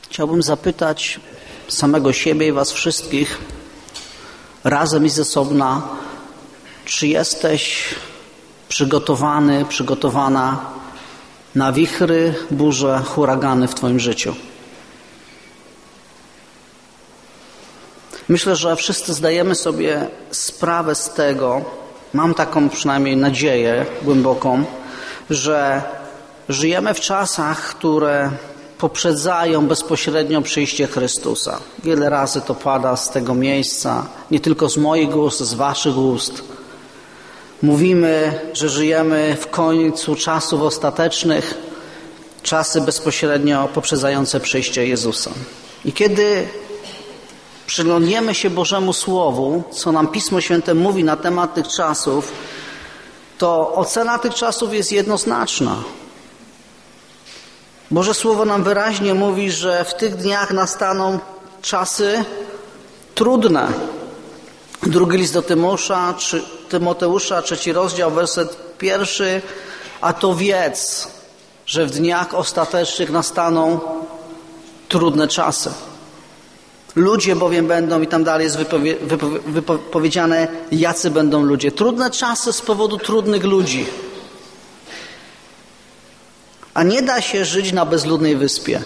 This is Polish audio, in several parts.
Chciałbym zapytać samego siebie i was wszystkich razem i ze osobna, czy jesteś przygotowany, przygotowana na wichry, burze, huragany w twoim życiu? Myślę, że wszyscy zdajemy sobie sprawę z tego, mam taką przynajmniej nadzieję głęboką, że żyjemy w czasach, które poprzedzają bezpośrednio przyjście Chrystusa. Wiele razy to pada z tego miejsca, nie tylko z moich ust, z waszych ust. Mówimy, że żyjemy w końcu czasów ostatecznych, czasy bezpośrednio poprzedzające przyjście Jezusa. I kiedy przyglądniemy się Bożemu Słowu, co nam Pismo Święte mówi na temat tych czasów, to ocena tych czasów jest jednoznaczna. Boże Słowo nam wyraźnie mówi, że w tych dniach nastaną czasy trudne. Drugi list do Tymoteusza, 3 rozdział, werset 1. A to wiedz, że w dniach ostatecznych nastaną trudne czasy. Ludzie bowiem będą, i tam dalej jest wypowiedziane, jacy będą ludzie. Trudne czasy z powodu trudnych ludzi. A nie da się żyć na bezludnej wyspie.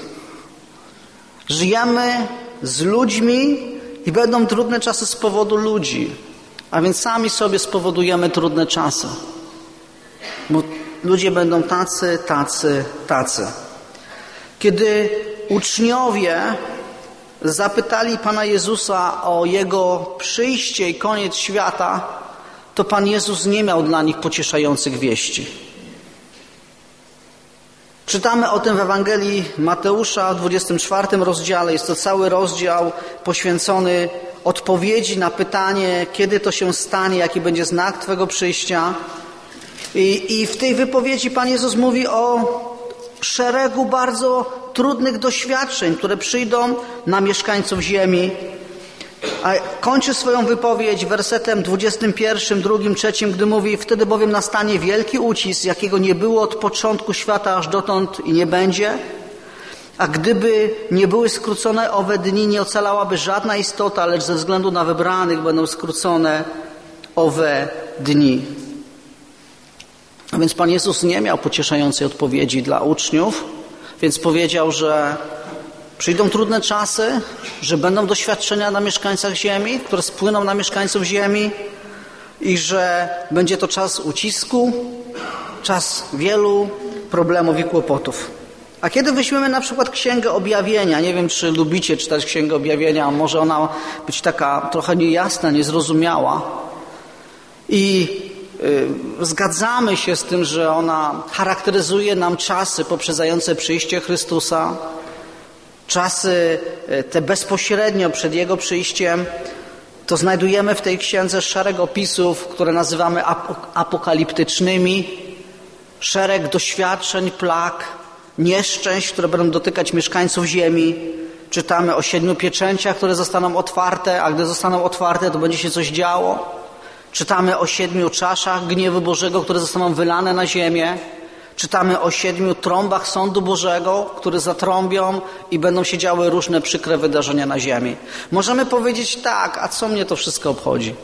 Żyjemy z ludźmi i będą trudne czasy z powodu ludzi. A więc sami sobie spowodujemy trudne czasy. Bo ludzie będą tacy. Kiedy uczniowie zapytali Pana Jezusa o Jego przyjście i koniec świata, to Pan Jezus nie miał dla nich pocieszających wieści. Czytamy o tym w Ewangelii Mateusza w 24 rozdziale. Jest to cały rozdział poświęcony odpowiedzi na pytanie, kiedy to się stanie, jaki będzie znak Twego przyjścia. I w tej wypowiedzi Pan Jezus mówi o szeregu bardzo trudnych doświadczeń, które przyjdą na mieszkańców ziemi. A kończy swoją wypowiedź wersetem 21, 2, 3, gdy mówi: wtedy bowiem nastanie wielki ucisk, jakiego nie było od początku świata aż dotąd i nie będzie. A gdyby nie były skrócone owe dni, nie ocalałaby żadna istota, lecz ze względu na wybranych będą skrócone owe dni. A więc Pan Jezus nie miał pocieszającej odpowiedzi dla uczniów, więc powiedział, że przyjdą trudne czasy, że będą doświadczenia na mieszkańcach ziemi, które spłyną na mieszkańców ziemi i że będzie to czas ucisku, czas wielu problemów i kłopotów. A kiedy weźmiemy na przykład Księgę Objawienia, nie wiem, czy lubicie czytać Księgę Objawienia, może ona być taka trochę niejasna, niezrozumiała i zgadzamy się z tym, że ona charakteryzuje nam czasy poprzedzające przyjście Chrystusa, czasy te bezpośrednio przed Jego przyjściem, to znajdujemy w tej księdze szereg opisów, które nazywamy apokaliptycznymi, szereg doświadczeń, plag, nieszczęść, które będą dotykać mieszkańców ziemi. Czytamy o 7 pieczęciach, które zostaną otwarte, a gdy zostaną otwarte, to będzie się coś działo. Czytamy o 7 czaszach gniewu Bożego, które zostaną wylane na ziemię. Czytamy o 7 trąbach sądu Bożego, które zatrąbią i będą się działy różne przykre wydarzenia na ziemi. Możemy powiedzieć tak, a co mnie to wszystko obchodzi?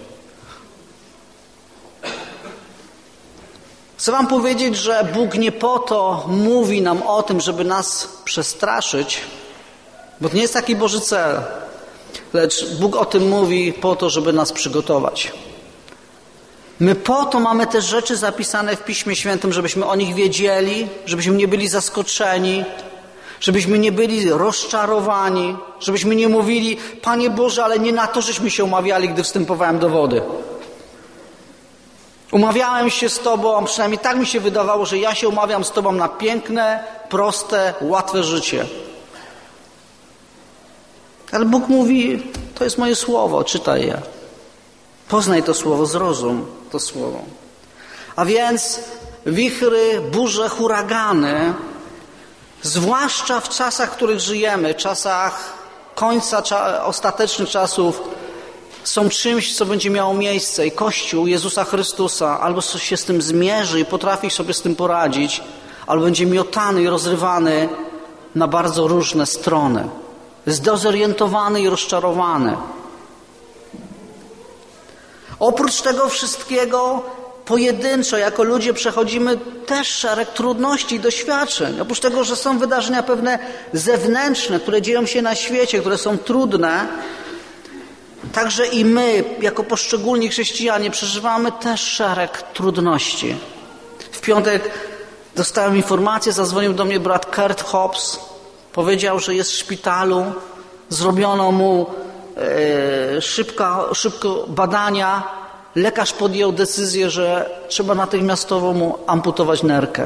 Chcę wam powiedzieć, że Bóg nie po to mówi nam o tym, żeby nas przestraszyć, bo to nie jest taki Boży cel, lecz Bóg o tym mówi po to, żeby nas przygotować. My po to mamy te rzeczy zapisane w Piśmie Świętym, żebyśmy o nich wiedzieli, żebyśmy nie byli zaskoczeni, żebyśmy nie byli rozczarowani, żebyśmy nie mówili: Panie Boże, ale nie na to żeśmy się umawiali, gdy wstępowałem do wody. Umawiałem się z Tobą, przynajmniej tak mi się wydawało, że ja się umawiam z Tobą na piękne, proste, łatwe życie. Ale Bóg mówi: to jest moje słowo, czytaj je. Poznaj to słowo, zrozum to słowo. A więc wichry, burze, huragany, zwłaszcza w czasach, w których żyjemy, czasach końca ostatecznych czasów, są czymś, co będzie miało miejsce i Kościół Jezusa Chrystusa albo się z tym zmierzy i potrafi sobie z tym poradzić, albo będzie miotany i rozrywany na bardzo różne strony. zdezorientowany i rozczarowany. Oprócz tego wszystkiego pojedynczo, jako ludzie przechodzimy też szereg trudności i doświadczeń. Oprócz tego, że są wydarzenia pewne zewnętrzne, które dzieją się na świecie, które są trudne, także i my, jako poszczególni chrześcijanie, przeżywamy też szereg trudności. W piątek dostałem informację, zadzwonił do mnie brat Kurt Hobbs, powiedział, że jest w szpitalu, zrobiono mu szybko badania, lekarz podjął decyzję, że trzeba natychmiastowo mu amputować nerkę.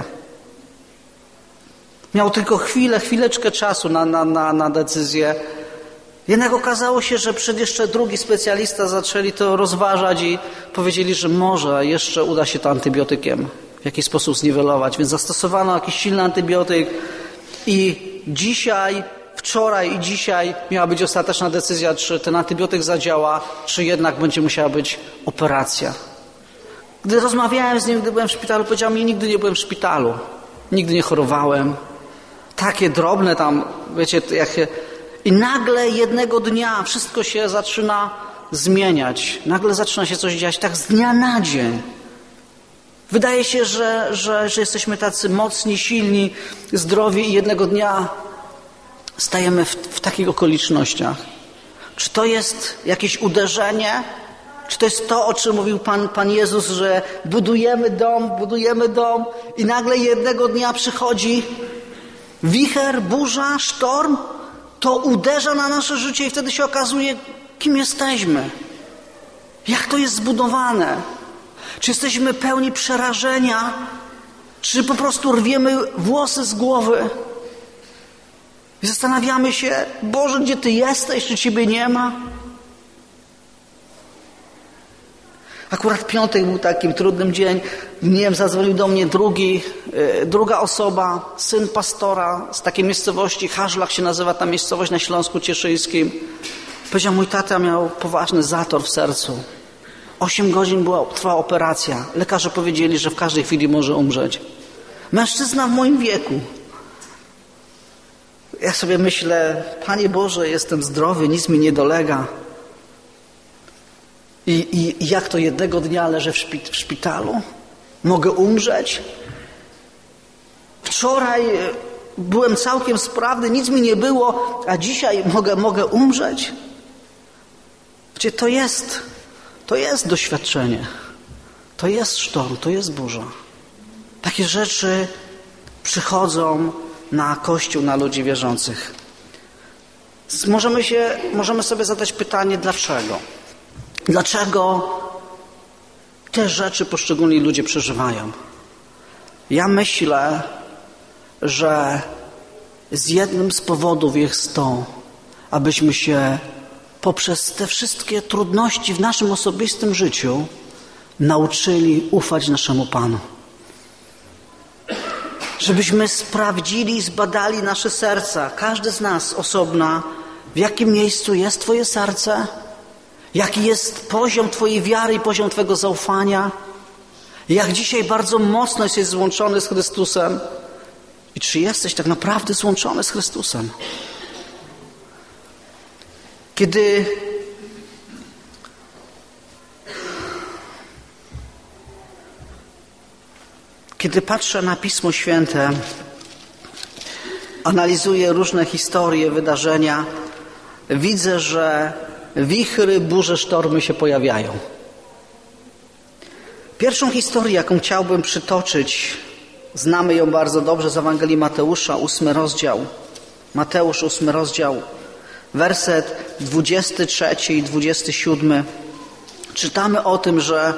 Miał tylko chwileczkę czasu na decyzję. Jednak okazało się, że jeszcze drugi specjalista zaczęli to rozważać i powiedzieli, że może jeszcze uda się to antybiotykiem w jakiś sposób zniwelować. Więc zastosowano jakiś silny antybiotyk i wczoraj i dzisiaj miała być ostateczna decyzja, czy ten antybiotyk zadziała, czy jednak będzie musiała być operacja. Gdy rozmawiałem z nim, gdy byłem w szpitalu, powiedział mi, nigdy nie byłem w szpitalu, nigdy nie chorowałem. Takie drobne tam, wiecie, i nagle jednego dnia wszystko się zaczyna zmieniać. Nagle zaczyna się coś dziać tak z dnia na dzień. Wydaje się, że jesteśmy tacy mocni, silni, zdrowi i jednego dnia stajemy w takich okolicznościach. Czy to jest jakieś uderzenie? Czy to jest to, o czym mówił Pan Jezus, że budujemy dom i nagle jednego dnia przychodzi wicher, burza, sztorm? To uderza na nasze życie i wtedy się okazuje, kim jesteśmy. Jak to jest zbudowane? Czy jesteśmy pełni przerażenia? Czy po prostu rwiemy włosy z głowy? I zastanawiamy się, Boże, gdzie Ty jesteś? Czy Ciebie nie ma? Akurat piątek był takim trudnym dzień. Zadzwonił do mnie druga osoba, syn pastora z takiej miejscowości, Haszlach się nazywa ta miejscowość na Śląsku Cieszyńskim. Powiedział, mój tata miał poważny zator w sercu. 8 godzin trwała operacja. Lekarze powiedzieli, że w każdej chwili może umrzeć. Mężczyzna w moim wieku. Ja sobie myślę, Panie Boże, jestem zdrowy, nic mi nie dolega. I jak to jednego dnia leżę w szpitalu? Mogę umrzeć? Wczoraj byłem całkiem sprawny, nic mi nie było, a dzisiaj mogę umrzeć? Wiecie, to jest doświadczenie. To jest sztorm, to jest burza. Takie rzeczy przychodzą na Kościół, na ludzi wierzących. Możemy sobie zadać pytanie, dlaczego? Dlaczego te rzeczy poszczególni ludzie przeżywają? Ja myślę, że z jednym z powodów jest to, abyśmy się poprzez te wszystkie trudności w naszym osobistym życiu nauczyli ufać naszemu Panu. Żebyśmy sprawdzili, zbadali nasze serca, każdy z nas osobna, w jakim miejscu jest Twoje serce, jaki jest poziom Twojej wiary i poziom Twojego zaufania, jak dzisiaj bardzo mocno jesteś złączony z Chrystusem i czy jesteś tak naprawdę złączony z Chrystusem. Kiedy patrzę na Pismo Święte, analizuję różne historie, wydarzenia, widzę, że wichry, burze, sztormy się pojawiają. Pierwszą historię, jaką chciałbym przytoczyć, znamy ją bardzo dobrze z Ewangelii Mateusza, 8 rozdział. Mateusz, 8 rozdział, werset 23 i 27. Czytamy o tym, że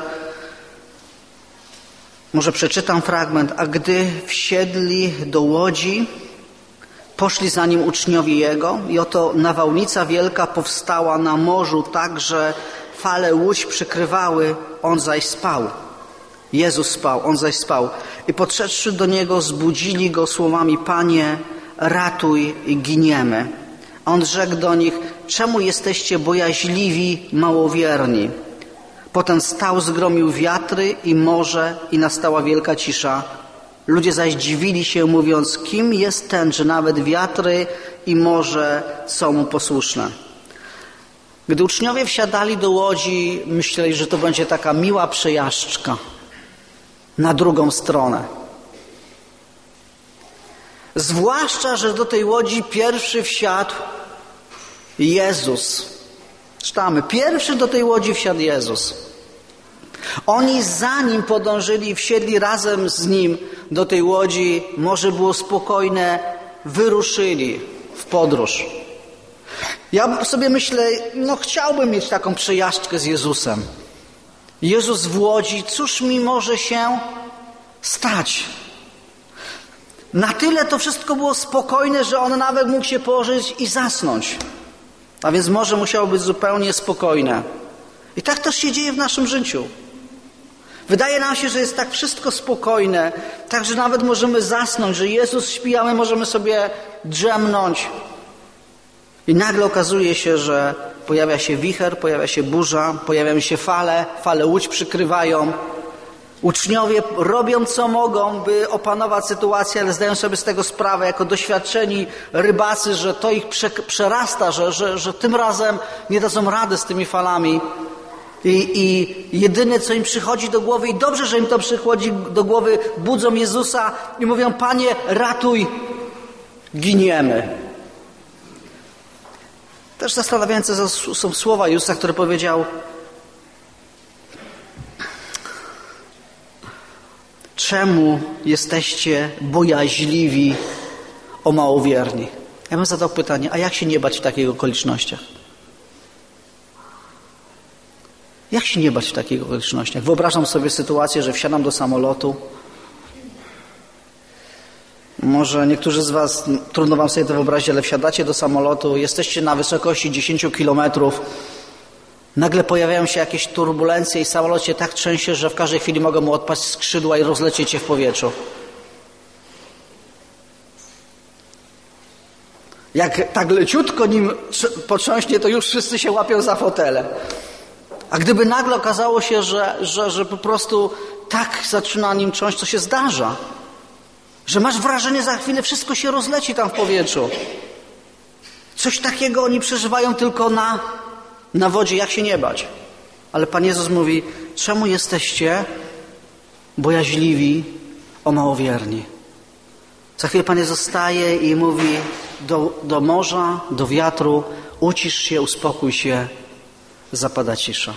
może przeczytam fragment. A gdy wsiedli do łodzi, poszli za nim uczniowie jego i oto nawałnica wielka powstała na morzu tak, że fale łódź przykrywały, on zaś spał. Jezus spał, on zaś spał. I podszedłszy do niego, zbudzili go słowami: Panie, ratuj, giniemy. A on rzekł do nich: czemu jesteście bojaźliwi, małowierni? Potem stał, zgromił wiatry i morze i nastała wielka cisza. Ludzie zaś dziwili się, mówiąc: kim jest ten, że nawet wiatry i morze są mu posłuszne. Gdy uczniowie wsiadali do łodzi, myśleli, że to będzie taka miła przejażdżka na drugą stronę. Zwłaszcza, że do tej łodzi pierwszy wsiadł Jezus. Czytamy, pierwszy do tej łodzi wsiadł Jezus. Oni za nim podążyli, wsiedli razem z nim do tej łodzi. Morze było spokojne, wyruszyli w podróż. Ja sobie myślę, chciałbym mieć taką przejażdżkę z Jezusem. Jezus w łodzi, cóż mi może się stać? Na tyle to wszystko było spokojne, że on nawet mógł się położyć i zasnąć. A więc morze musiało być zupełnie spokojne. I tak też się dzieje w naszym życiu. Wydaje nam się, że jest tak wszystko spokojne, tak, że nawet możemy zasnąć, że Jezus śpi, a my możemy sobie drzemnąć. I nagle okazuje się, że pojawia się wicher, pojawia się burza, pojawiają się fale łódź przykrywają. Uczniowie robią co mogą, by opanować sytuację, ale zdają sobie z tego sprawę jako doświadczeni rybacy, że to ich przerasta, że tym razem nie dadzą rady z tymi falami. I jedyne, co im przychodzi do głowy, i dobrze, że im to przychodzi do głowy, budzą Jezusa i mówią: Panie, ratuj, giniemy. Też zastanawiające są słowa Jezusa, który powiedział: czemu jesteście bojaźliwi, o małowierni? Ja bym zadał pytanie, a jak się nie bać w takich okolicznościach? Jak się nie bać w takich okolicznościach? Wyobrażam sobie sytuację, że wsiadam do samolotu. Może niektórzy z was, trudno wam sobie to wyobrazić, ale wsiadacie do samolotu, jesteście na wysokości 10 kilometrów. Nagle pojawiają się jakieś turbulencje i samolot się tak trzęsie, że w każdej chwili mogą mu odpaść skrzydła i rozlecieć się w powietrzu. Jak tak leciutko nim potrząśnie, to już wszyscy się łapią za fotele. A gdyby nagle okazało się, że po prostu tak zaczyna nim trząść, to się zdarza. Że masz wrażenie, za chwilę wszystko się rozleci tam w powietrzu. Coś takiego oni przeżywają tylko na wodzie, jak się nie bać. Ale Pan Jezus mówi: czemu jesteście bojaźliwi, o małowierni? Za chwilę Pan Jezus staje i mówi do morza, do wiatru: ucisz się, uspokój się, zapada cisza.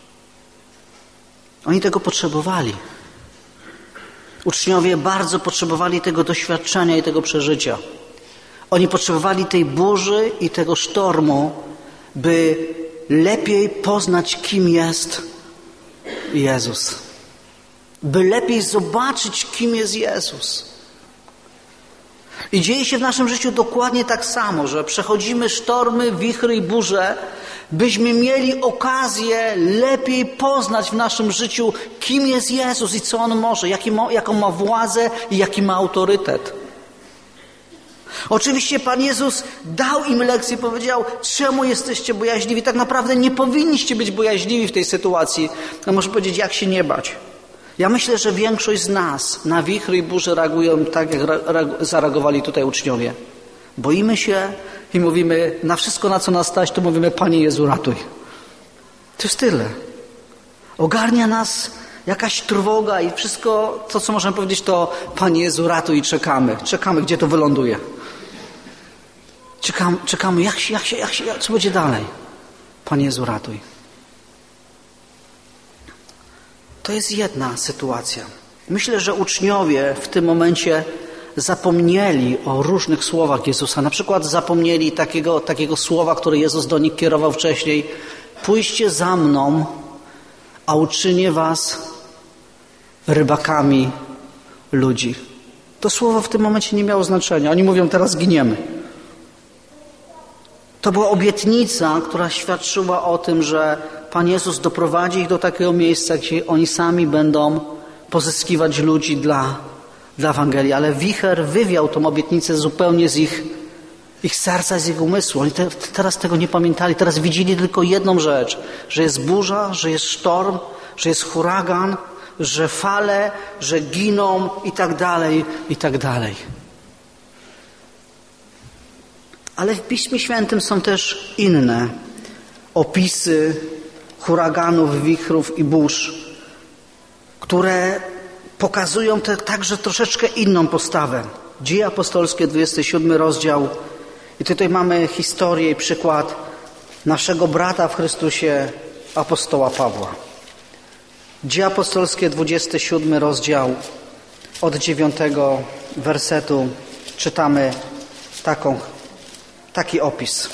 Oni tego potrzebowali. Uczniowie bardzo potrzebowali tego doświadczenia i tego przeżycia. Oni potrzebowali tej burzy i tego sztormu, by lepiej poznać, kim jest Jezus. By lepiej zobaczyć, kim jest Jezus. I dzieje się w naszym życiu dokładnie tak samo, że przechodzimy sztormy, wichry i burze, byśmy mieli okazję lepiej poznać w naszym życiu, kim jest Jezus i co On może, jaką ma władzę i jaki ma autorytet. Oczywiście Pan Jezus dał im lekcję, powiedział: czemu jesteście bojaźliwi? Tak naprawdę nie powinniście być bojaźliwi w tej sytuacji. No może powiedzieć, jak się nie bać. Ja myślę, że większość z nas na wichry i burze reagują tak, jak zareagowali tutaj uczniowie. Boimy się i mówimy, na wszystko, na co nas stać, to mówimy: Panie Jezu, ratuj. To jest tyle. Ogarnia nas jakaś trwoga i wszystko to, co możemy powiedzieć, to: Panie Jezu, ratuj, i czekamy. Czekamy, gdzie to wyląduje. Czekamy, co będzie dalej. Panie Jezu, ratuj. To jest jedna sytuacja. Myślę, że uczniowie w tym momencie zapomnieli o różnych słowach Jezusa. Na przykład zapomnieli takiego słowa, które Jezus do nich kierował wcześniej: pójście za mną, a uczynię was rybakami ludzi. To słowo w tym momencie nie miało znaczenia. Oni mówią: teraz giniemy. To była obietnica, która świadczyła o tym, że Pan Jezus doprowadzi ich do takiego miejsca, gdzie oni sami będą pozyskiwać ludzi dla Ewangelii. Ale wicher wywiał tą obietnicę zupełnie z ich serca, z ich umysłu. Oni teraz tego nie pamiętali. Teraz widzieli tylko jedną rzecz: że jest burza, że jest sztorm, że jest huragan, że fale, że giną i tak dalej, i tak dalej. Ale w Piśmie Świętym są też inne opisy huraganów, wichrów i burz, które pokazują także troszeczkę inną postawę. Dzieje apostolskie, 27 rozdział. I tutaj mamy historię i przykład naszego brata w Chrystusie, apostoła Pawła. Dzieje apostolskie, 27 rozdział, od 9 wersetu czytamy taki opis.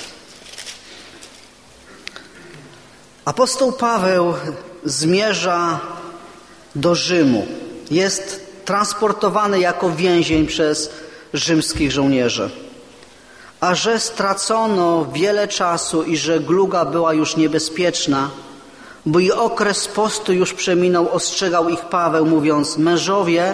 Apostoł Paweł zmierza do Rzymu. Jest transportowany jako więzień przez rzymskich żołnierzy. A że stracono wiele czasu i że gluga była już niebezpieczna, bo i okres postu już przeminął, ostrzegał ich Paweł, mówiąc: mężowie,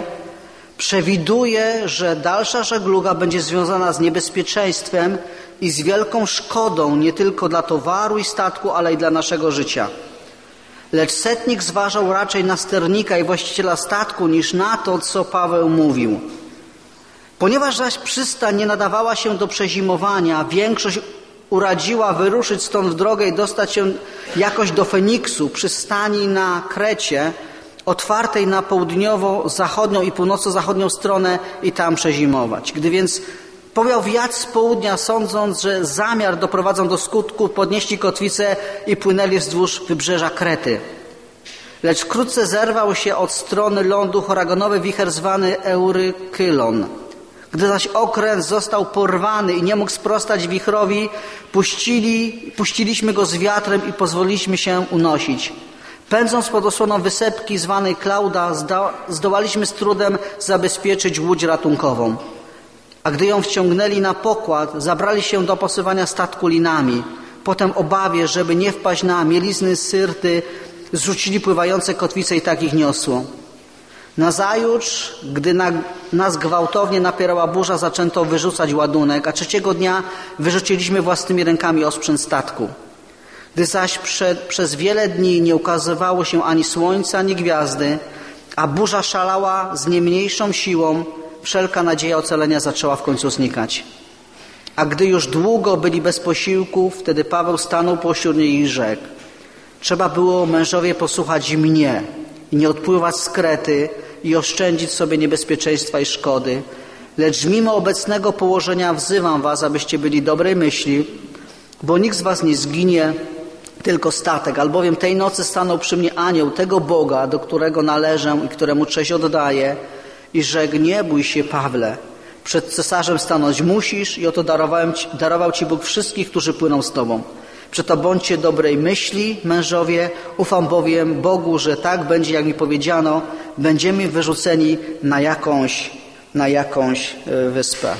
przewiduję, że dalsza żegluga będzie związana z niebezpieczeństwem i z wielką szkodą nie tylko dla towaru i statku, ale i dla naszego życia. Lecz setnik zważał raczej na sternika i właściciela statku niż na to, co Paweł mówił. Ponieważ zaś przystań nie nadawała się do przezimowania, większość uradziła wyruszyć stąd w drogę i dostać się jakoś do Feniksu, przystani na Krecie, otwartej na południowo-zachodnią i północno-zachodnią stronę i tam przezimować. Gdy więc powiał wiać z południa, sądząc, że zamiar doprowadzą do skutku, podnieśli kotwicę i płynęli wzdłuż wybrzeża Krety. Lecz wkrótce zerwał się od strony lądu huraganowy wicher zwany Eurykylon. Gdy zaś okręt został porwany i nie mógł sprostać wichrowi, puściliśmy go z wiatrem i pozwoliliśmy się unosić. Pędząc pod osłoną wysepki zwanej Klauda, zdołaliśmy z trudem zabezpieczyć łódź ratunkową. A gdy ją wciągnęli na pokład, zabrali się do opasowania statku linami. Potem obawie, żeby nie wpaść na mielizny Syrty, zrzucili pływające kotwice i tak ich niosło. Nazajutrz, gdy nas gwałtownie napierała burza, zaczęto wyrzucać ładunek, a trzeciego dnia wyrzuciliśmy własnymi rękami osprzęt statku. Gdy zaś przez wiele dni nie ukazywało się ani słońca, ani gwiazdy, a burza szalała z nie mniejszą siłą, wszelka nadzieja ocalenia zaczęła w końcu znikać. A gdy już długo byli bez posiłku, wtedy Paweł stanął pośród nich i rzekł: trzeba było, mężowie, posłuchać mnie i nie odpływać z Krety i oszczędzić sobie niebezpieczeństwa i szkody. Lecz mimo obecnego położenia wzywam was, abyście byli dobrej myśli, bo nikt z was nie zginie, tylko statek. Albowiem tej nocy stanął przy mnie anioł tego Boga, do którego należę i któremu cześć oddaję, i rzekł: nie bój się, Pawle, przed cesarzem stanąć musisz i oto darował ci Bóg wszystkich, którzy płyną z tobą. Przeto bądźcie dobrej myśli, mężowie, ufam bowiem Bogu, że tak będzie, jak mi powiedziano, będziemy wyrzuceni na jakąś wyspę.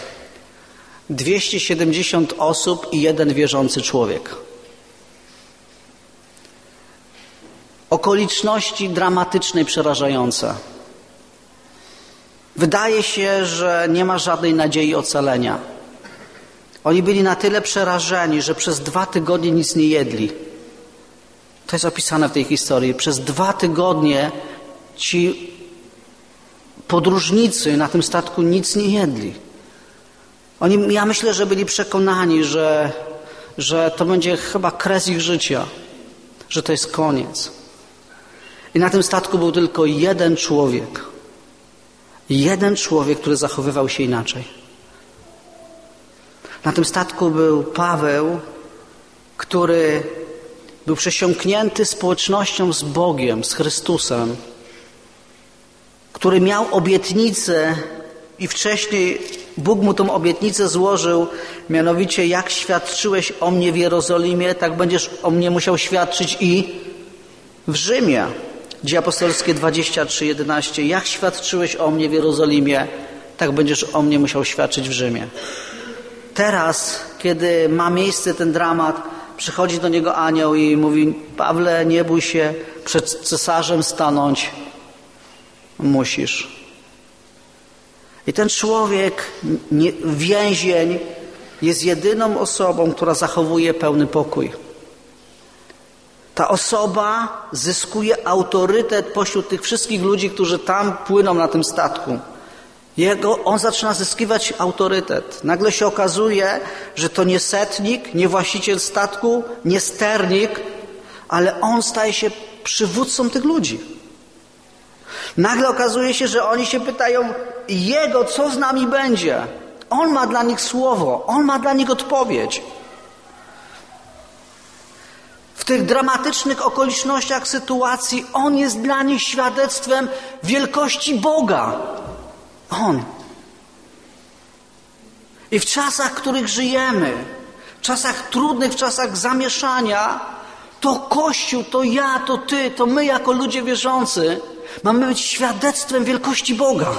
270 osób i jeden wierzący człowiek. Okoliczności dramatyczne i przerażające. Wydaje się, że nie ma żadnej nadziei ocalenia. Oni byli na tyle przerażeni, że przez 2 tygodnie nic nie jedli. To jest opisane w tej historii. Przez 2 tygodnie ci podróżnicy na tym statku nic nie jedli. Ja myślę, że byli przekonani, że to będzie chyba kres ich życia, że to jest koniec. I na tym statku był tylko jeden człowiek. Jeden człowiek, który zachowywał się inaczej. Na tym statku był Paweł, który był przesiąknięty społecznością z Bogiem, z Chrystusem, który miał obietnicę i wcześniej Bóg mu tą obietnicę złożył, mianowicie: jak świadczyłeś o mnie w Jerozolimie, tak będziesz o mnie musiał świadczyć i w Rzymie. Dzieje apostolskie 23:11. Jak świadczyłeś o mnie w Jerozolimie, tak będziesz o mnie musiał świadczyć w Rzymie. Teraz, kiedy ma miejsce ten dramat, przychodzi do niego anioł i mówi: Pawle, nie bój się, przed cesarzem stanąć musisz. I ten człowiek, więzień, jest jedyną osobą, która zachowuje pełny pokój. Ta osoba zyskuje autorytet pośród tych wszystkich ludzi, którzy tam płyną na tym statku. On zaczyna zyskiwać autorytet. Nagle się okazuje, że to nie setnik, nie właściciel statku, nie sternik, ale on staje się przywódcą tych ludzi. Nagle okazuje się, że oni się pytają Jego, co z nami będzie. On ma dla nich słowo, On ma dla nich odpowiedź. W tych dramatycznych okolicznościach sytuacji On jest dla nich świadectwem wielkości Boga. On. I w czasach, w których żyjemy, w czasach trudnych, w czasach zamieszania, to Kościół, to ja, to ty, to my jako ludzie wierzący mamy być świadectwem wielkości Boga.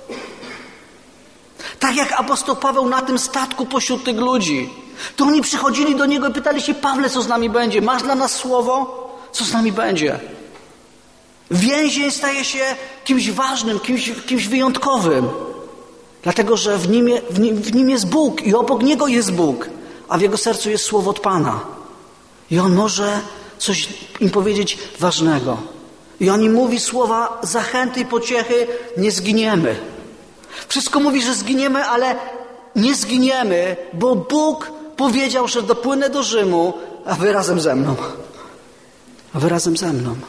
Tak jak apostoł Paweł na tym statku pośród tych ludzi. To oni przychodzili do niego i pytali się: Pawle, co z nami będzie? Masz dla nas słowo? Co z nami będzie? Więzień staje się kimś ważnym, kimś wyjątkowym. Dlatego, że w nim jest Bóg i obok Niego jest Bóg, a w jego sercu jest słowo od Pana. I on może coś im powiedzieć ważnego. I on im mówi słowa zachęty i pociechy: nie zginiemy. Wszystko mówi, że zginiemy, ale nie zginiemy, bo Bóg powiedział, że dopłynę do Rzymu, a wy razem ze mną. A wy razem ze mną.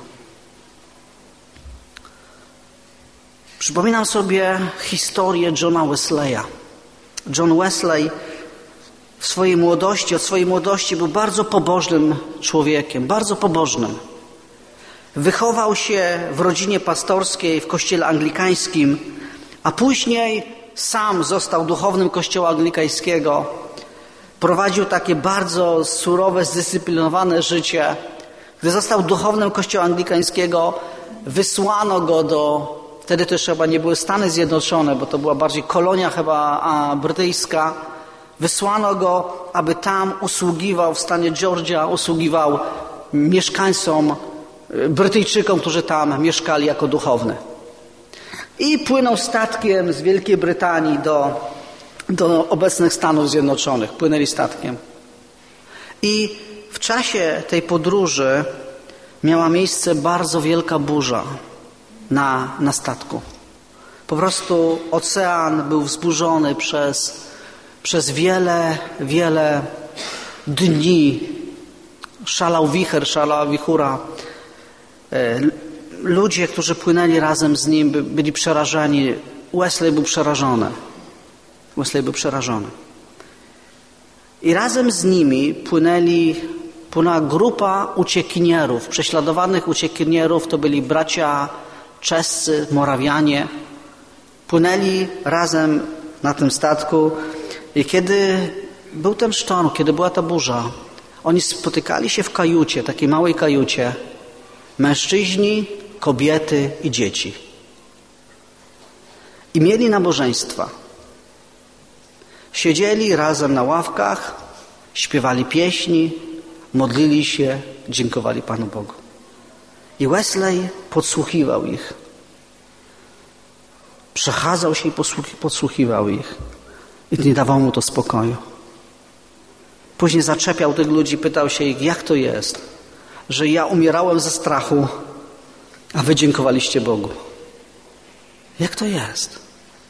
Przypominam sobie historię Johna Wesleya. John Wesley od swojej młodości był bardzo pobożnym człowiekiem, bardzo pobożnym. Wychował się w rodzinie pastorskiej w kościele anglikańskim, a później sam został duchownym kościoła anglikańskiego. Prowadził takie bardzo surowe, zdyscyplinowane życie. Gdy został duchownym kościoła anglikańskiego, wysłano go wtedy też chyba nie były Stany Zjednoczone, bo to była bardziej kolonia chyba brytyjska. Wysłano go, aby tam usługiwał w stanie Georgia, usługiwał mieszkańcom, Brytyjczykom, którzy tam mieszkali jako duchowny. I płynął statkiem z Wielkiej Brytanii do obecnych Stanów Zjednoczonych. Płynęli statkiem. I w czasie tej podróży miała miejsce bardzo wielka burza na statku. Po prostu ocean był wzburzony przez wiele dni. Szalał wicher, szalała wichura. Ludzie, którzy płynęli razem z nim, byli przerażeni. Wesley był przerażony. I razem z nimi płynęła grupa uciekinierów, prześladowanych uciekinierów. To byli bracia czescy, Morawianie. Płynęli razem na tym statku i kiedy był ten sztorm, kiedy była ta burza, oni spotykali się w kajucie, takiej małej kajucie. Mężczyźni, kobiety i dzieci. I mieli nabożeństwa. Siedzieli razem na ławkach, śpiewali pieśni, modlili się, dziękowali Panu Bogu. I Wesley podsłuchiwał ich. Przechadzał się i podsłuchiwał ich. I nie dawało mu to spokoju. Później zaczepiał tych ludzi, pytał się ich: jak to jest, że ja umierałem ze strachu, a wy dziękowaliście Bogu? Jak to jest?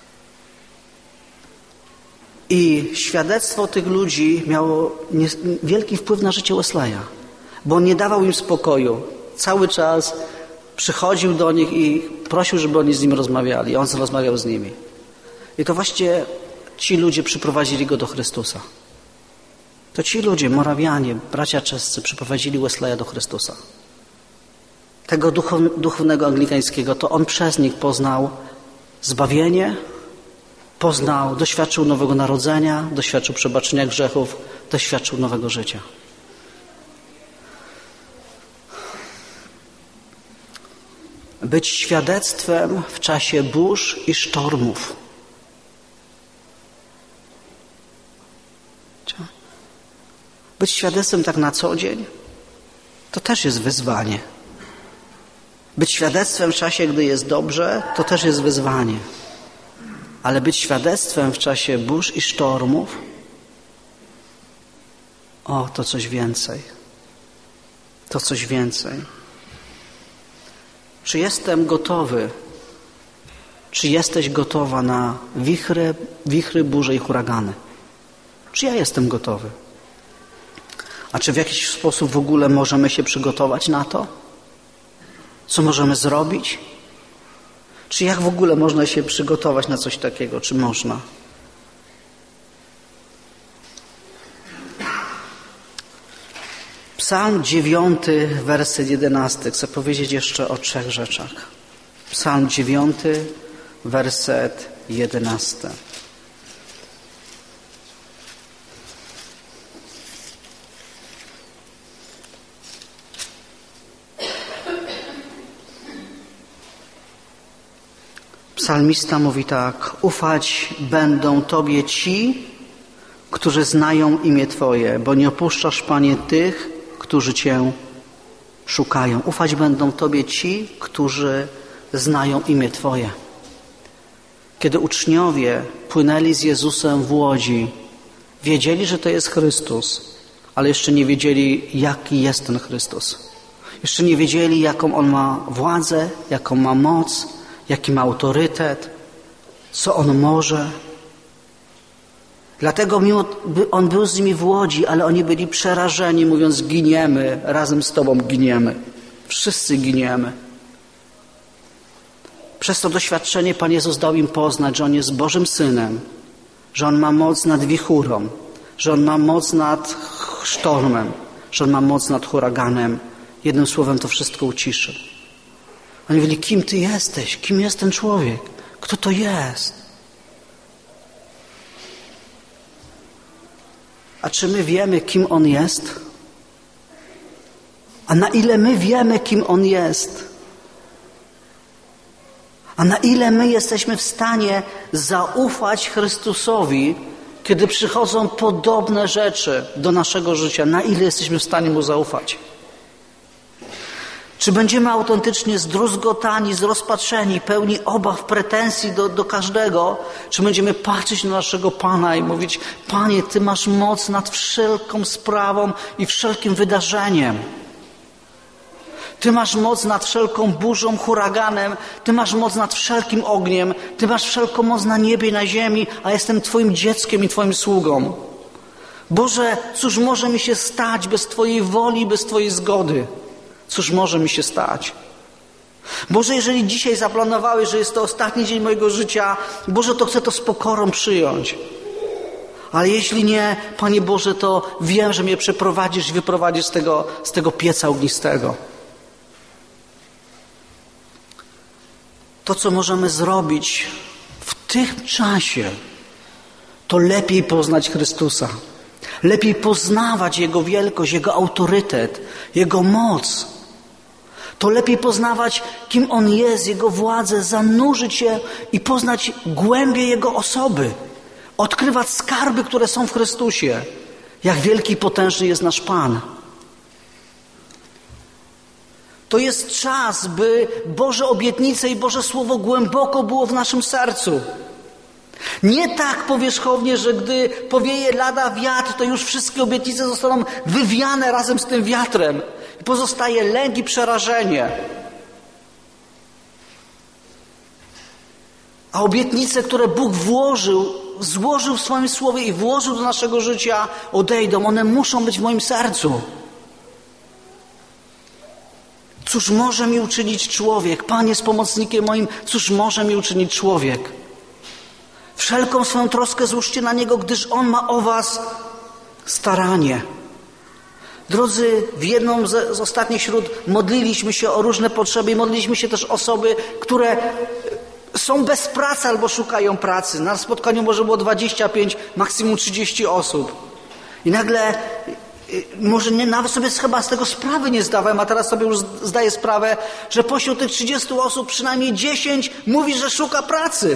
I świadectwo tych ludzi miało wielki wpływ na życie Wesleya, bo on nie dawał im spokoju. Cały czas przychodził do nich i prosił, żeby oni z nim rozmawiali. On rozmawiał z nimi. I to właśnie ci ludzie przyprowadzili go do Chrystusa. To ci ludzie, Morawianie, bracia czescy, przyprowadzili Wesleya do Chrystusa. Tego duchownego anglikańskiego, to on przez nich poznał zbawienie, doświadczył nowego narodzenia, doświadczył przebaczenia grzechów, doświadczył nowego życia. Być świadectwem w czasie burz i sztormów. Być świadectwem tak na co dzień, to też jest wyzwanie. Być świadectwem w czasie, gdy jest dobrze, to też jest wyzwanie. Ale być świadectwem w czasie burz i sztormów, to coś więcej. To coś więcej. Czy jestem gotowy Czy jesteś gotowa na wichry, burze i huragany? Czy ja jestem gotowy? A czy w jakiś sposób w ogóle możemy się przygotować na to? Co możemy zrobić? Czy jak w ogóle można się przygotować na coś takiego? Czy można? Psalm 9, werset 11. Chcę powiedzieć jeszcze o 3 rzeczach. Psalm 9, werset 11. Psalmista mówi tak: ufać będą Tobie ci, którzy znają imię Twoje, bo nie opuszczasz, Panie, tych, którzy Cię szukają. Ufać będą Tobie ci, którzy znają imię Twoje. Kiedy uczniowie płynęli z Jezusem w łodzi, wiedzieli, że to jest Chrystus, ale jeszcze nie wiedzieli, jaki jest ten Chrystus. Jeszcze nie wiedzieli, jaką On ma władzę, jaką ma moc, jaki ma autorytet, co On może. Dlatego On był z nimi w łodzi, ale oni byli przerażeni, mówiąc: giniemy, razem z Tobą giniemy. Wszyscy giniemy. Przez to doświadczenie Pan Jezus dał im poznać, że On jest Bożym Synem, że On ma moc nad wichurą, że On ma moc nad sztormem, że On ma moc nad huraganem. Jednym słowem to wszystko uciszy. Oni mówili: kim Ty jesteś? Kim jest ten człowiek? Kto to jest? A czy my wiemy, kim On jest? A na ile my wiemy, kim On jest? A na ile my jesteśmy w stanie zaufać Chrystusowi, kiedy przychodzą podobne rzeczy do naszego życia? Na ile jesteśmy w stanie Mu zaufać? Czy będziemy autentycznie zdruzgotani, zrozpaczeni, pełni obaw, pretensji do każdego? Czy będziemy patrzeć na naszego Pana i mówić: Panie, Ty masz moc nad wszelką sprawą i wszelkim wydarzeniem. Ty masz moc nad wszelką burzą, huraganem. Ty masz moc nad wszelkim ogniem. Ty masz wszelką moc na niebie i na ziemi, a jestem Twoim dzieckiem i Twoim sługą. Boże, cóż może mi się stać bez Twojej woli, bez Twojej zgody? Cóż może mi się stać? Boże, jeżeli dzisiaj zaplanowałeś, że jest to ostatni dzień mojego życia, Boże, to chcę to z pokorą przyjąć. Ale jeśli nie, Panie Boże, to wiem, że mnie przeprowadzisz i wyprowadzisz z tego pieca ognistego. To, co możemy zrobić w tym czasie, to lepiej poznać Chrystusa. Lepiej poznawać Jego wielkość, Jego autorytet, Jego moc. To lepiej poznawać, kim On jest, Jego władzę, zanurzyć się i poznać głębię Jego osoby. Odkrywać skarby, które są w Chrystusie. Jak wielki i potężny jest nasz Pan. To jest czas, by Boże obietnice i Boże Słowo głęboko było w naszym sercu. Nie tak powierzchownie, że gdy powieje lada wiatr, to już wszystkie obietnice zostaną wywiane razem z tym wiatrem. I pozostaje lęk i przerażenie. A obietnice, które Bóg złożył w swoim Słowie i włożył do naszego życia, odejdą. One muszą być w moim sercu. Cóż może mi uczynić człowiek? Pan jest pomocnikiem moim. Cóż może mi uczynić człowiek? Wszelką swoją troskę złóżcie na Niego, gdyż On ma o was staranie. Drodzy, w jedną z ostatnich śród modliliśmy się o różne potrzeby i modliliśmy się też osoby, które są bez pracy albo szukają pracy. Na spotkaniu może było 25, maksimum 30 osób. I nagle, może nawet sobie chyba z tego sprawy nie zdawałem, a teraz sobie już zdaję sprawę, że pośród tych 30 osób przynajmniej 10 mówi, że szuka pracy.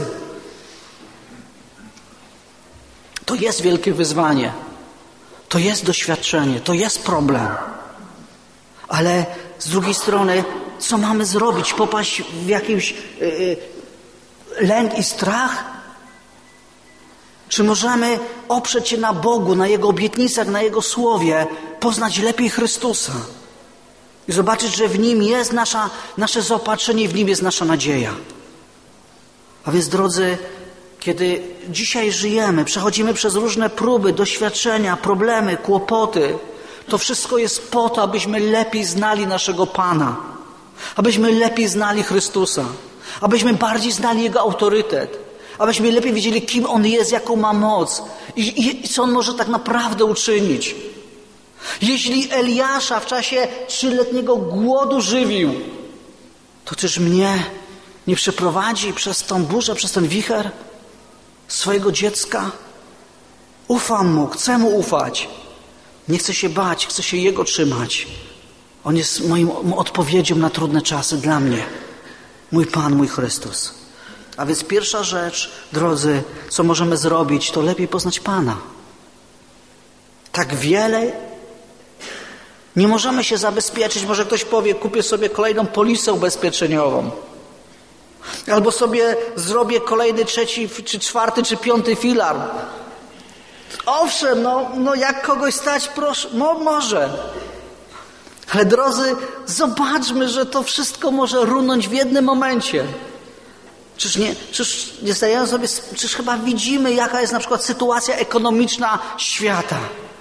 To jest wielkie wyzwanie. To jest doświadczenie, to jest problem. Ale z drugiej strony, co mamy zrobić? Popaść w jakiś lęk i strach? Czy możemy oprzeć się na Bogu, na Jego obietnicach, na Jego Słowie, poznać lepiej Chrystusa i zobaczyć, że w Nim jest nasze zaopatrzenie i w Nim jest nasza nadzieja? A więc, drodzy, kiedy dzisiaj żyjemy, przechodzimy przez różne próby, doświadczenia, problemy, kłopoty, to wszystko jest po to, abyśmy lepiej znali naszego Pana, abyśmy lepiej znali Chrystusa, abyśmy bardziej znali Jego autorytet, abyśmy lepiej wiedzieli, kim On jest, jaką ma moc i co On może tak naprawdę uczynić. Jeśli Eliasza w czasie 3-letniego głodu żywił, to czyż mnie nie przeprowadzi przez tą burzę, przez ten wicher swojego dziecka? Ufam Mu, chcę Mu ufać. Nie chcę się bać, chcę się Jego trzymać. On jest moją odpowiedzią na trudne czasy dla mnie. Mój Pan, mój Chrystus. A więc pierwsza rzecz, drodzy, co możemy zrobić, to lepiej poznać Pana. Tak wiele nie możemy się zabezpieczyć. Może ktoś powie, kupię sobie kolejną polisę ubezpieczeniową. Albo sobie zrobię kolejny 3., czy 4., czy 5. filar. Owszem, no jak kogoś stać, proszę, może. Ale drodzy, zobaczmy, że to wszystko może runąć w jednym momencie. Czyż nie zdajemy sobie, czyż chyba widzimy, jaka jest na przykład sytuacja ekonomiczna świata.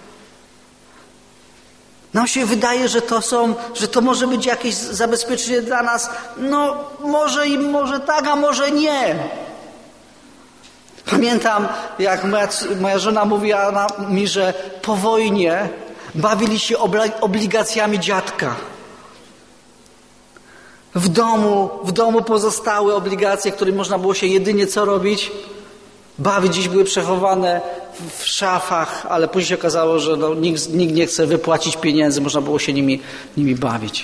Nam się wydaje, że to może być jakieś zabezpieczenie dla nas. No może tak, a może nie. Pamiętam, jak moja żona mówiła mi, że po wojnie bawili się obligacjami dziadka. W domu pozostały obligacje, którymi można było się jedynie co robić? Bawić. Dziś były przechowane w szafach, ale później się okazało, że nikt nie chce wypłacić pieniędzy, można było się nimi bawić.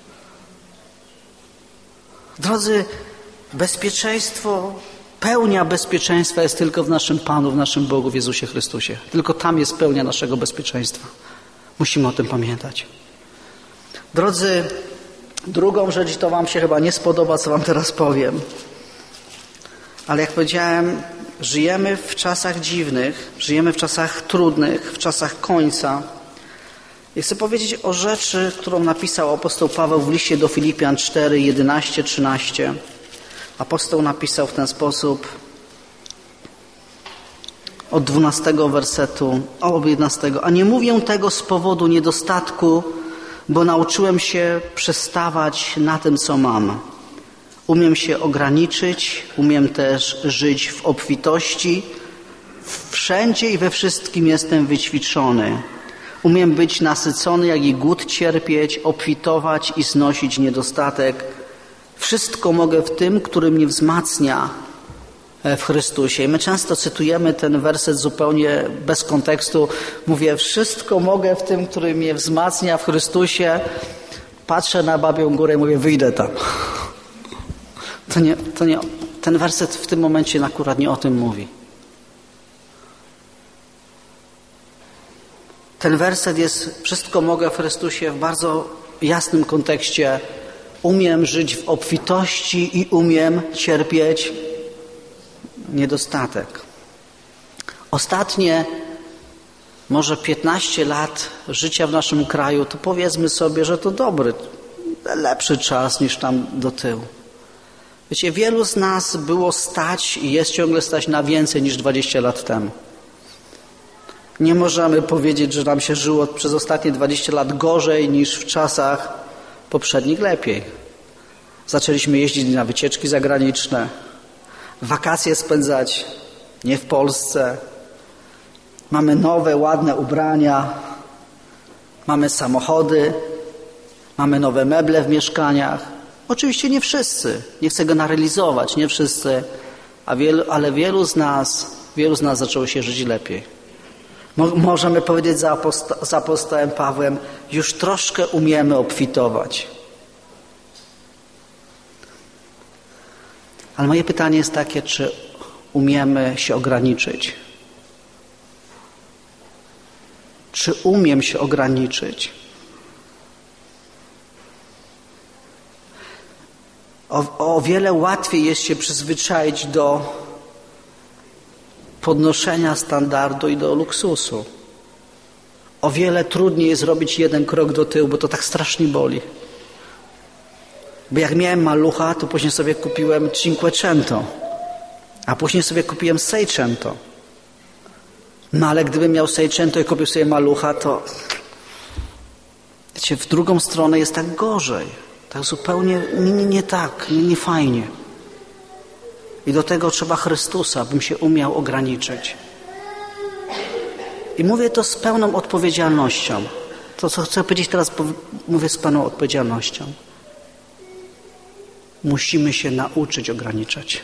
Drodzy, bezpieczeństwo, pełnia bezpieczeństwa jest tylko w naszym Panu, w naszym Bogu, w Jezusie Chrystusie. Tylko tam jest pełnia naszego bezpieczeństwa. Musimy o tym pamiętać. Drodzy, drugą rzecz, to wam się chyba nie spodoba, co wam teraz powiem. Ale jak powiedziałem, żyjemy w czasach dziwnych, żyjemy w czasach trudnych, w czasach końca. I chcę powiedzieć o rzeczy, którą napisał apostoł Paweł w liście do Filipian 4, 11, 13. Apostoł napisał w ten sposób od 12 wersetu, od 11. A nie mówię tego z powodu niedostatku, bo nauczyłem się przestawać na tym, co mam. Umiem się ograniczyć, umiem też żyć w obfitości. Wszędzie i we wszystkim jestem wyćwiczony. Umiem być nasycony, jak i głód cierpieć, obfitować i znosić niedostatek. Wszystko mogę w tym, który mnie wzmacnia w Chrystusie. I my często cytujemy ten werset zupełnie bez kontekstu. Mówię, wszystko mogę w tym, który mnie wzmacnia w Chrystusie. Patrzę na Babią Górę i mówię, wyjdę tam. To nie, ten werset w tym momencie akurat nie o tym mówi. Ten werset jest, wszystko mogę w Chrystusie, w bardzo jasnym kontekście. Umiem żyć w obfitości i umiem cierpieć niedostatek. Ostatnie może 15 lat życia w naszym kraju, to powiedzmy sobie, że to dobry, lepszy czas niż tam do tyłu. Wiecie, wielu z nas było stać i jest ciągle stać na więcej niż 20 lat temu. Nie możemy powiedzieć, że nam się żyło przez ostatnie 20 lat gorzej niż w czasach poprzednich lepiej. Zaczęliśmy jeździć na wycieczki zagraniczne, wakacje spędzać nie w Polsce. Mamy nowe, ładne ubrania, mamy samochody, mamy nowe meble w mieszkaniach. Oczywiście nie wszyscy, nie chcę generalizować, nie wszyscy, ale wielu z nas zaczęło się żyć lepiej. Możemy powiedzieć za apostołem Pawłem, już troszkę umiemy obfitować. Ale moje pytanie jest takie, czy umiemy się ograniczyć? Czy umiem się ograniczyć? O wiele łatwiej jest się przyzwyczaić do podnoszenia standardu i do luksusu. O wiele trudniej jest zrobić jeden krok do tyłu, bo to tak strasznie boli. Bo jak miałem malucha, to później sobie kupiłem Cinquecento. A później sobie kupiłem Seicento. No ale gdybym miał Seicento i kupił sobie malucha, to wiecie, w drugą stronę jest tak gorzej. Tak zupełnie nie tak, nie fajnie. I do tego trzeba Chrystusa, bym się umiał ograniczyć. I mówię to z pełną odpowiedzialnością. To, co chcę powiedzieć teraz, mówię z pełną odpowiedzialnością. Musimy się nauczyć ograniczać.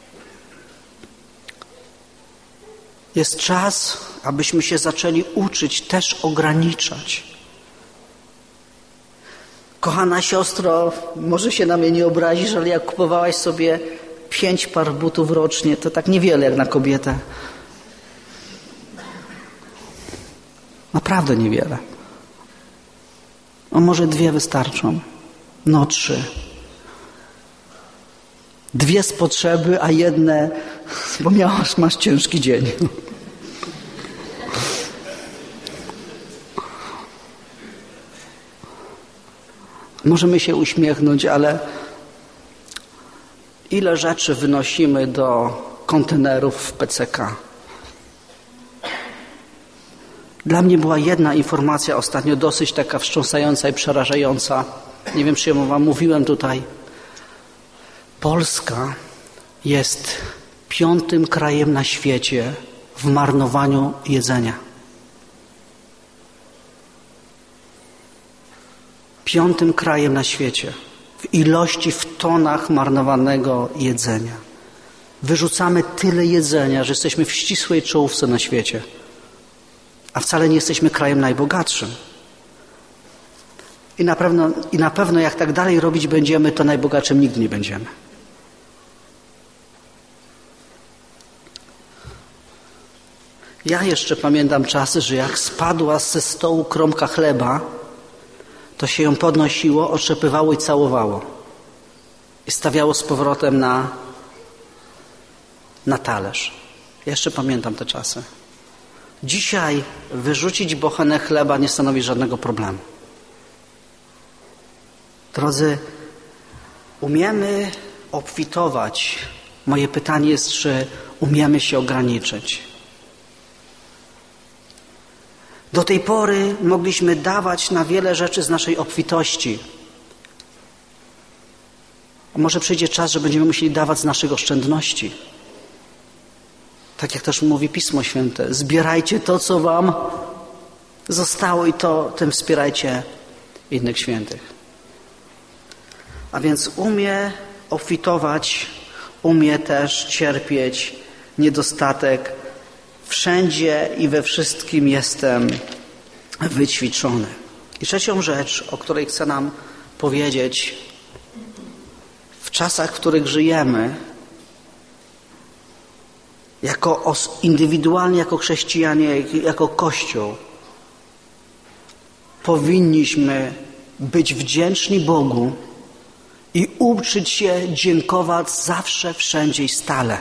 Jest czas, abyśmy się zaczęli uczyć też ograniczać. Kochana siostro, może się na mnie nie obrazisz, ale jak kupowałaś sobie 5 par butów rocznie, to tak niewiele jak na kobietę. Naprawdę niewiele. A może 2 wystarczą? No 3. 2 z potrzeby, a 1, bo masz ciężki dzień. Możemy się uśmiechnąć, ale ile rzeczy wynosimy do kontenerów w PCK? Dla mnie była jedna informacja ostatnio dosyć taka wstrząsająca i przerażająca. Nie wiem, czy ją wam mówiłem tutaj. Polska jest 5. krajem na świecie w marnowaniu jedzenia. 5. krajem na świecie w ilości, w tonach marnowanego jedzenia. Wyrzucamy tyle jedzenia, że jesteśmy w ścisłej czołówce na świecie. A wcale nie jesteśmy krajem najbogatszym. I na pewno jak tak dalej robić będziemy, to najbogatszym nigdy nie będziemy. Ja jeszcze pamiętam czasy, że jak spadła ze stołu kromka chleba, to się ją podnosiło, otrzepywało i całowało. I stawiało z powrotem na talerz. Ja jeszcze pamiętam te czasy. Dzisiaj wyrzucić bochenę chleba nie stanowi żadnego problemu. Drodzy, umiemy obfitować. Moje pytanie jest, czy umiemy się ograniczyć. Do tej pory mogliśmy dawać na wiele rzeczy z naszej obfitości. A może przyjdzie czas, że będziemy musieli dawać z naszych oszczędności. Tak jak też mówi Pismo Święte. Zbierajcie to, co wam zostało i tym wspierajcie innych świętych. A więc umie obfitować, umie też cierpieć niedostatek. Wszędzie i we wszystkim jestem wyćwiczony. I trzecią rzecz, o której chcę nam powiedzieć, w czasach, w których żyjemy, indywidualnie, jako chrześcijanie, jako Kościół, powinniśmy być wdzięczni Bogu i uczyć się dziękować zawsze, wszędzie i stale.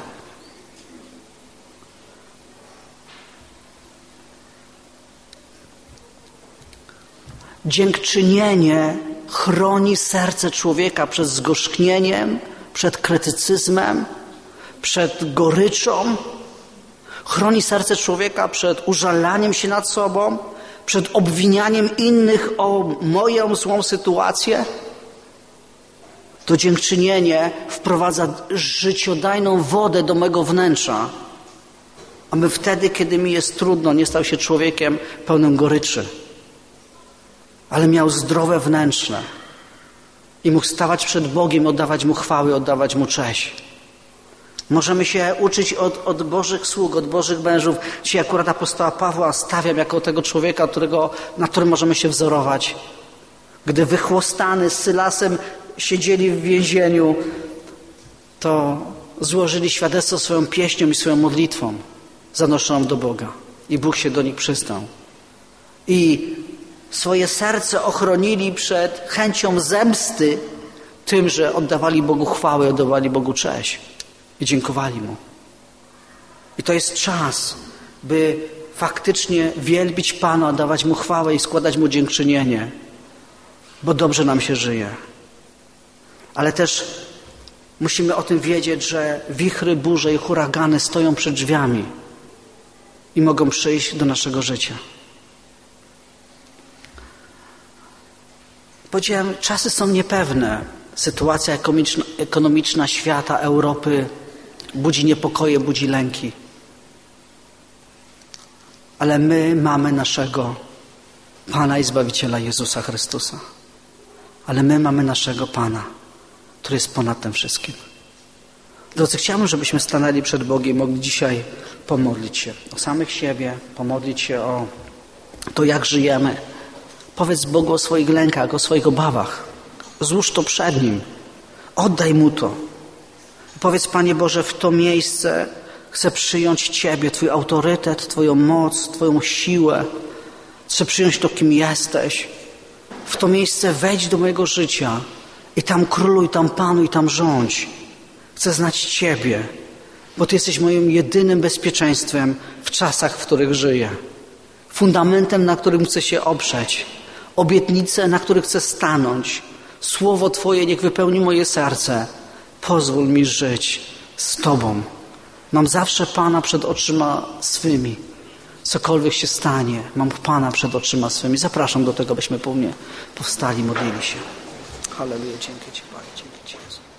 Dziękczynienie chroni serce człowieka przed zgorzknieniem, przed krytycyzmem, przed goryczą. Chroni serce człowieka przed użalaniem się nad sobą, przed obwinianiem innych o moją złą sytuację. To dziękczynienie wprowadza życiodajną wodę do mego wnętrza, aby wtedy, kiedy mi jest trudno, nie stał się człowiekiem pełnym goryczy, ale miał zdrowe wnętrze i mógł stawać przed Bogiem, oddawać Mu chwały, oddawać Mu cześć. Możemy się uczyć od Bożych sług, od Bożych mężów. Dzisiaj akurat apostoła Pawła stawiam jako tego człowieka, na którym możemy się wzorować. Gdy wychłostany z Sylasem siedzieli w więzieniu, to złożyli świadectwo swoją pieśnią i swoją modlitwą zanoszoną do Boga. I Bóg się do nich przystał. I swoje serce ochronili przed chęcią zemsty tym, że oddawali Bogu chwałę, oddawali Bogu cześć i dziękowali Mu. I to jest czas, by faktycznie wielbić Pana, oddawać Mu chwałę i składać Mu dziękczynienie, bo dobrze nam się żyje. Ale też Musimy o tym wiedzieć, że wichry, burze i huragany stoją przed drzwiami i mogą przyjść do naszego życia. Powiedziałem, czasy są niepewne. Sytuacja ekonomiczna świata, Europy budzi niepokoje, budzi lęki. Ale my mamy naszego Pana i Zbawiciela Jezusa Chrystusa. Ale my mamy naszego Pana, który jest ponad tym wszystkim. Drodzy, chciałbym, żebyśmy stanęli przed Bogiem i mogli dzisiaj pomodlić się o samych siebie, pomodlić się o to, jak żyjemy. Powiedz Bogu o swoich lękach, o swoich obawach. Złóż to przed Nim. Oddaj Mu to. Powiedz, Panie Boże, w to miejsce chcę przyjąć Ciebie, Twój autorytet, Twoją moc, Twoją siłę. Chcę przyjąć to, kim jesteś. W to miejsce wejdź do mojego życia i tam króluj, tam panuj, tam rządź. Chcę znać Ciebie, bo Ty jesteś moim jedynym bezpieczeństwem w czasach, w których żyję. Fundamentem, na którym chcę się oprzeć. Obietnice, na których chcę stanąć. Słowo Twoje niech wypełni moje serce. Pozwól mi żyć z Tobą. Mam zawsze Pana przed oczyma swymi. Cokolwiek się stanie, mam Pana przed oczyma swymi. Zapraszam do tego, byśmy powstali, modlili się. Halleluja, dzięki Ci, Panie, dzięki Ci, Jezu.